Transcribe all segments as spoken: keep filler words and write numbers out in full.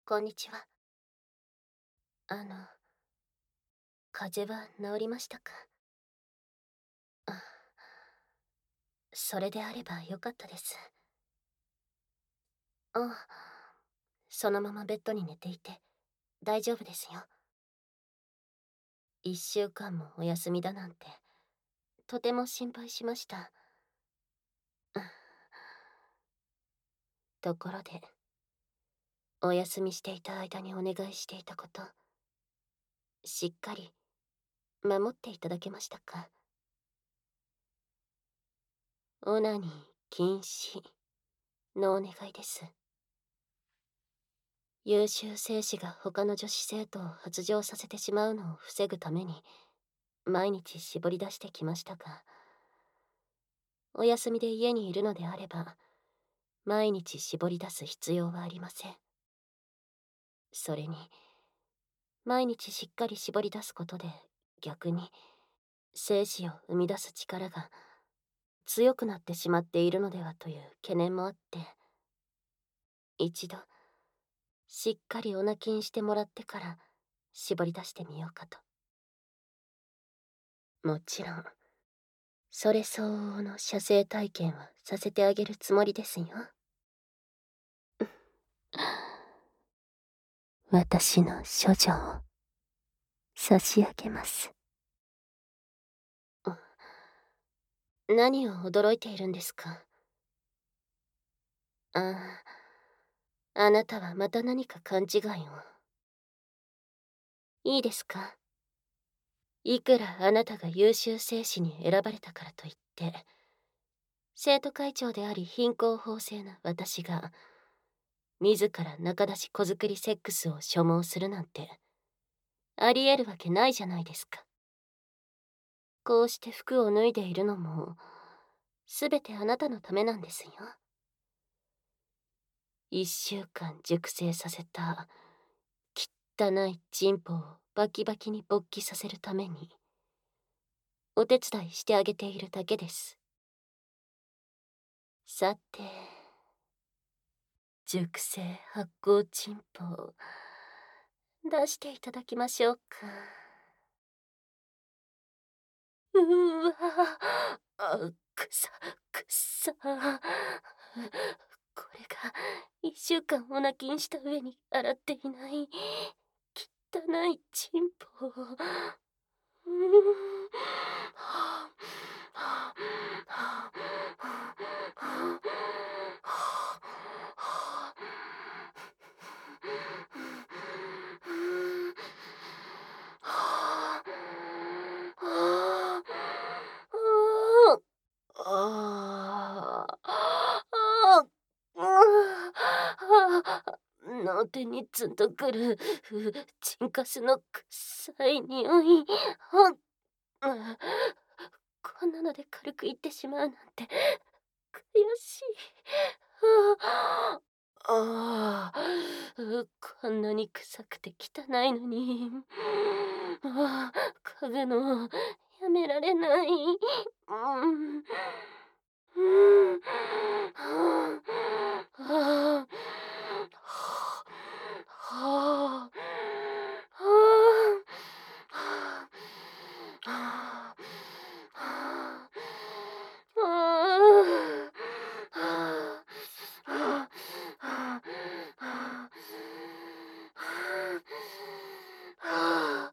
こんにちは。あの、風邪は治りましたか？あ、それであればよかったです。あ、そのままベッドに寝ていて大丈夫ですよ。一週間もお休みだなんて、とても心配しました。ところで、お休みしていた間にお願いしていたこと、しっかり守っていただけましたか？オナニー禁止のお願いです。優秀生士が他の女子生徒を発情させてしまうのを防ぐために毎日絞り出してきましたが、お休みで家にいるのであれば毎日絞り出す必要はありません。それに毎日しっかり絞り出すことで逆に精子を生み出す力が強くなってしまっているのではという懸念もあって、一度しっかりお泣きにしてもらってから絞り出してみようかと。もちろんそれ相応の射精体験はさせてあげるつもりですよ。私の処女を差し上げます。何を驚いているんですか？ああ、あなたはまた何か勘違いを。いいですか？いくらあなたが優秀生士に選ばれたからといって、生徒会長であり貧困法制な私が自ら中出し子作りセックスを所望するなんてありえるわけないじゃないですか。こうして服を脱いでいるのもすべてあなたのためなんですよ。一週間熟成させた汚いチンポをバキバキに勃起させるためにお手伝いしてあげているだけです。さて、熟成発酵チンポを出していただきましょうか。うーわあ、くさくさ。これが一週間お泣きにした上に洗っていない汚いチンポ。うーん。はあはあはあはあああ、の手にツンとくるチンカスの臭い匂い。あ、こんなので軽く言ってしまうなんて悔しい。ああ、こんなに臭くて汚いのに、ああ、嗅ぐのやめられない。うん、うん、はあ、はあ、はあ、はあ、はあ、ああ、ああ、ああ、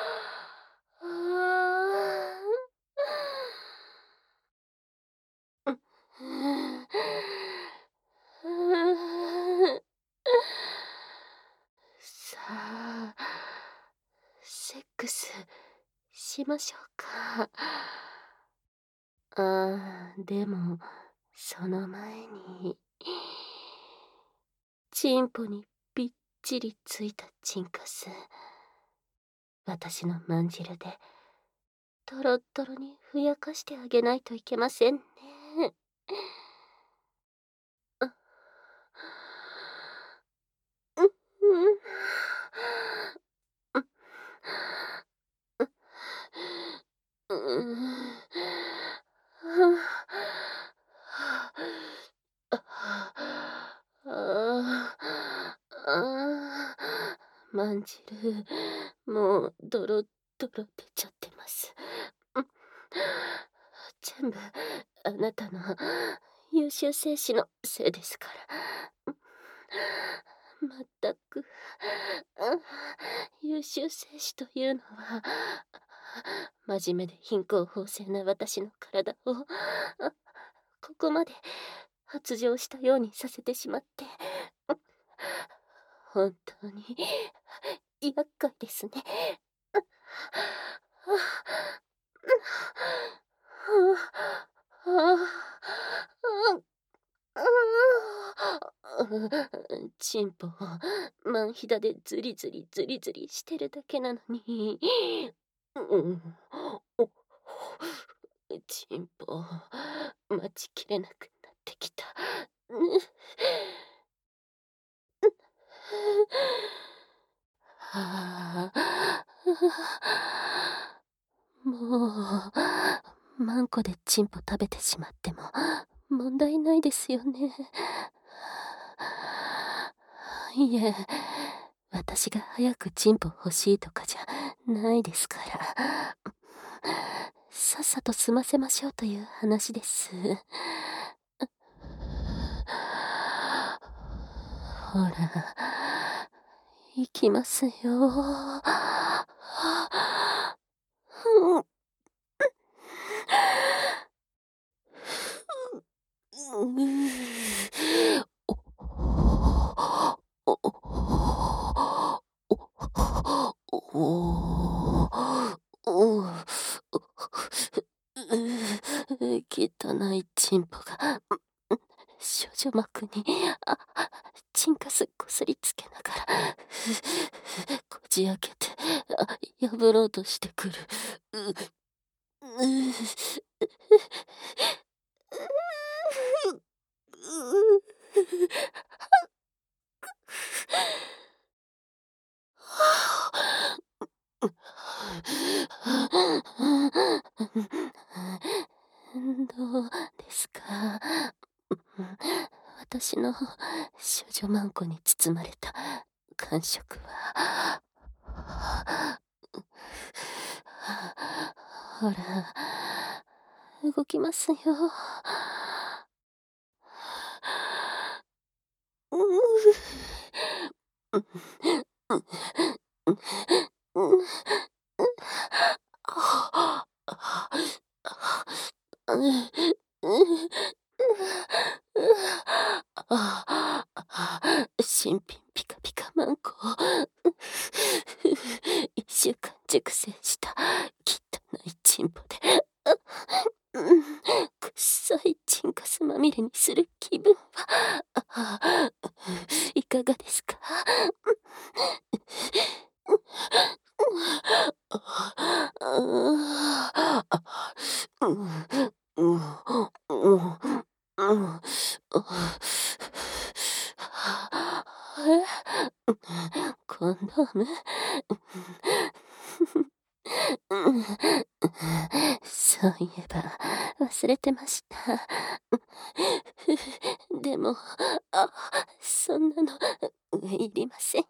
さあ、セックスしましょうか。ああ、でも、その前に、チンポにぴっちりついたチンカス、私のまんじるで、とろっとろにふやかしてあげないといけませんね。あ、うん、うん、うん、うん、ああ、ああ、ああ。 まんじる、もうドロドロ出ちゃってます。うん。全部あなたの優秀生徒のせいですから。うん。まったく、あ、優秀生徒というのは、真面目で貧困法制な私の体を、あ、ここまで発情したようにさせてしまって、うん、本当に厄介ですね。うん。はあ、ああ、チンポ、マンヒダでズリズリズリズリしてるだけなのに、うん、お、チンポ、待ちきれなくなってきた。うん。はあ、もう、マンコでチンポ食べてしまっても問題ないですよね。いえ、私が早くチンポ欲しいとかじゃないですから。さっさと済ませましょうという話です。ほら、行きますよ。うん。うん。おおおおお汚いチンポが、少女膜に、あ、チンカスこすりつけながら、こじ開けて、あ、破ろうとしてくる。う、う、どうですか？私の少女マンコに包まれた感触は。ほら、動きますよ。うう。新品ピカピカマンコを一週間熟成した汚いチンポで、うん、くっさいチンカスまみれにする気分はいかがですか？コンドーム？そういえば忘れてました。でも、あ、そんなのいりませんよ。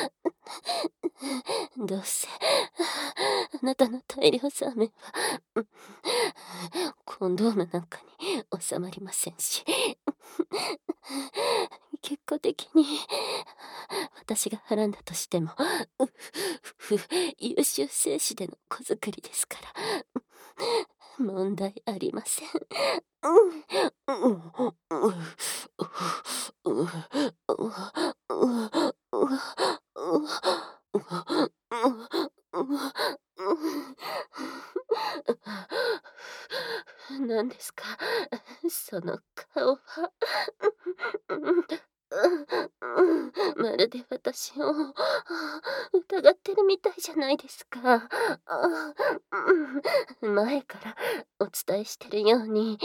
どうせあなたの大量ザーメンはコンドームなんかに収まりませんし、結果的に私がはらんだとしても優秀精子での子作りですから問題ありません。何ですかその顔は。まるで私を疑ってるみたいじゃないですか。前からお伝えしてるように、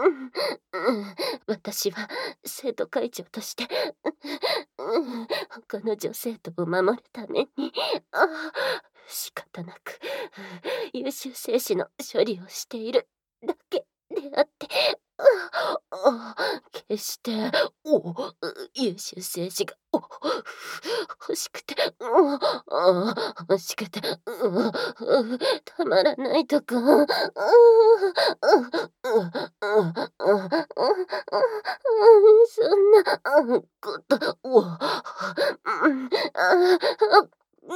私は生徒会長として他の女生徒を守るために仕方なく優秀生徒の処理をしているだけであって、決して優秀生徒が欲しくて、うん、あ欲しくて、うん、うん、たまらないとか、うん、うん、うん、うん、うん、うん、うん、そんな、うん、こと、を、うん、ああ、う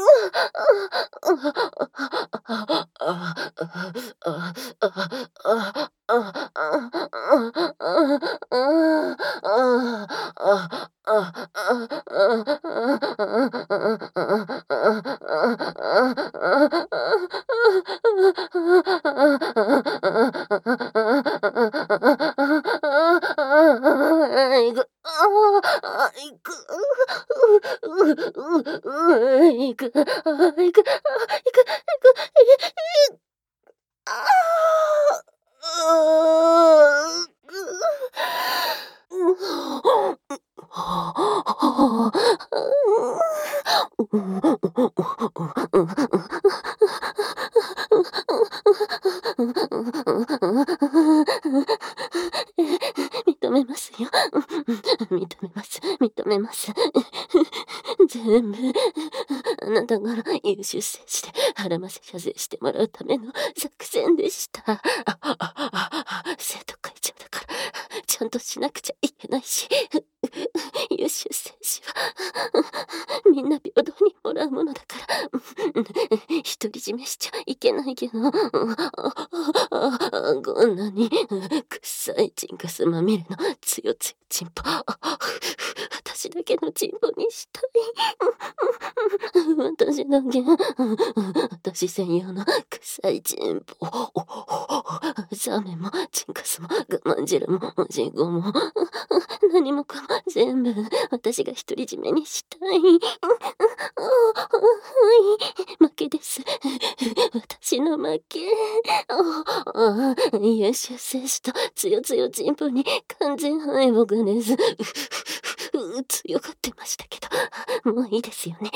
いく、あいく、うううういく、あいく、あいく、いく、いく、ああ、うう、認めますよ。認めます。認めます。全部、あなたから優秀選手で腹ませ謝罪してもらうための作戦でした。あ、あ、あ、生徒会長だから、ちゃんとしなくちゃいけないし、優秀選手は、みんな平等にもらうものだから、独り占めしちゃいけないけど、こんなに、臭いチンカスまみれのつよつよチンポ、私だけのチンポにしたい。私だけ、私専用の臭いチンポ。ザメもチンカスも我慢汁もおじごも何もかも全部私が独り占めにしたい。負けです。私の負け。優秀選手とつよつよチンポに完全敗北です。強がってましたけど、もういいですよね。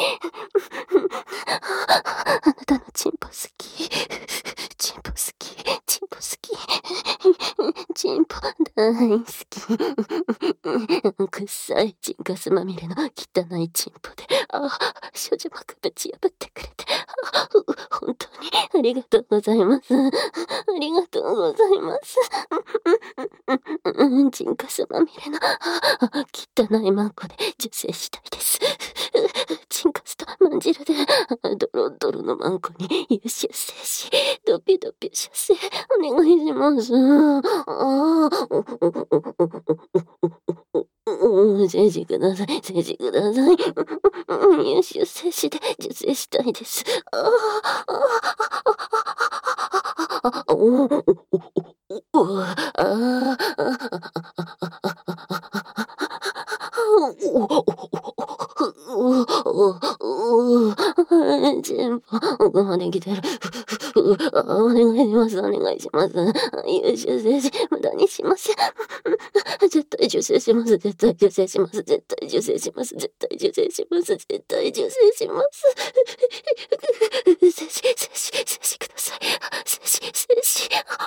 あなたのチンポ好き。チンポ好き。チンポ好き。チンポ大好き。臭いチンカスまみれの汚いチンポで、ああ、少女膜ぶち破ってくれて、あ本当にありがとうございます。ありがとうございます。チンカスまみれの汚いマンコで受精したいです。チンカスとまんじるでドロドロのマンコに優秀精子ドピドピ射精お願いします。ああ、精子ください、精子ください。優秀精子で受精したいです。ああ、おおあ全部、奥まで来てる。お願いします、お願いします。優秀精子、無駄にしません。絶対受精します、絶対受精します、絶対受精します、絶対受精します、絶対受精します。精子、精子、精子ください。精子、精子。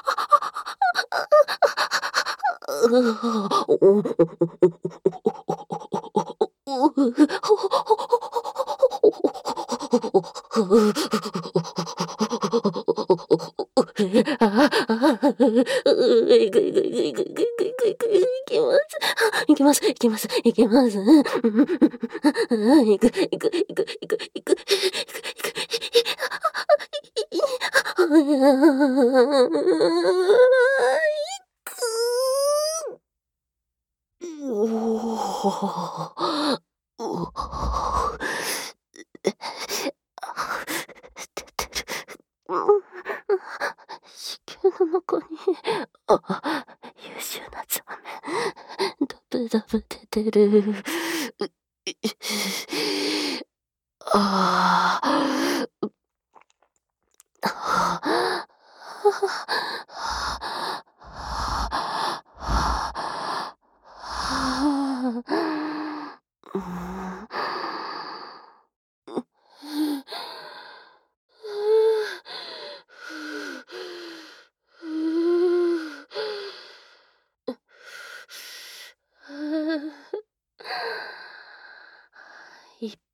いきます、いきます、いきます。いく、いく、いく、いく、いく、いく、いく。おお。出てる。子宮の中に、あ、優秀なザメ。ダブダブ出てる。ああ。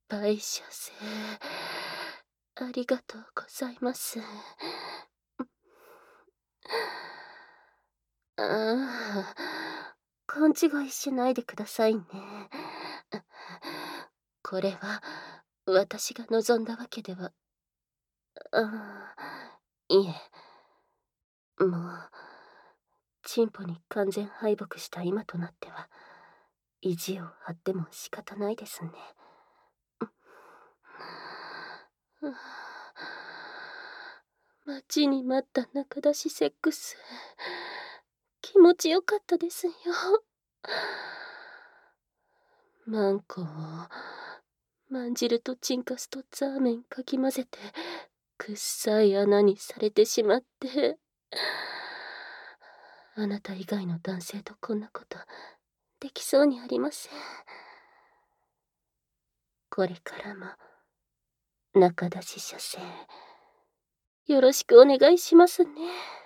敗者せありがとうございます。ああ、勘違いしないでくださいね。これは私が望んだわけでは。ああ、いえ。もう、チンポに完全敗北した今となっては、意地を張っても仕方ないですね。待ちに待った中出しセックス、気持ちよかったですよ。マンコをまんじるとチンカスとザーメンかき混ぜてくっさい穴にされてしまって、あなた以外の男性とこんなことできそうにありません。これからも中出し射精よろしくお願いしますね。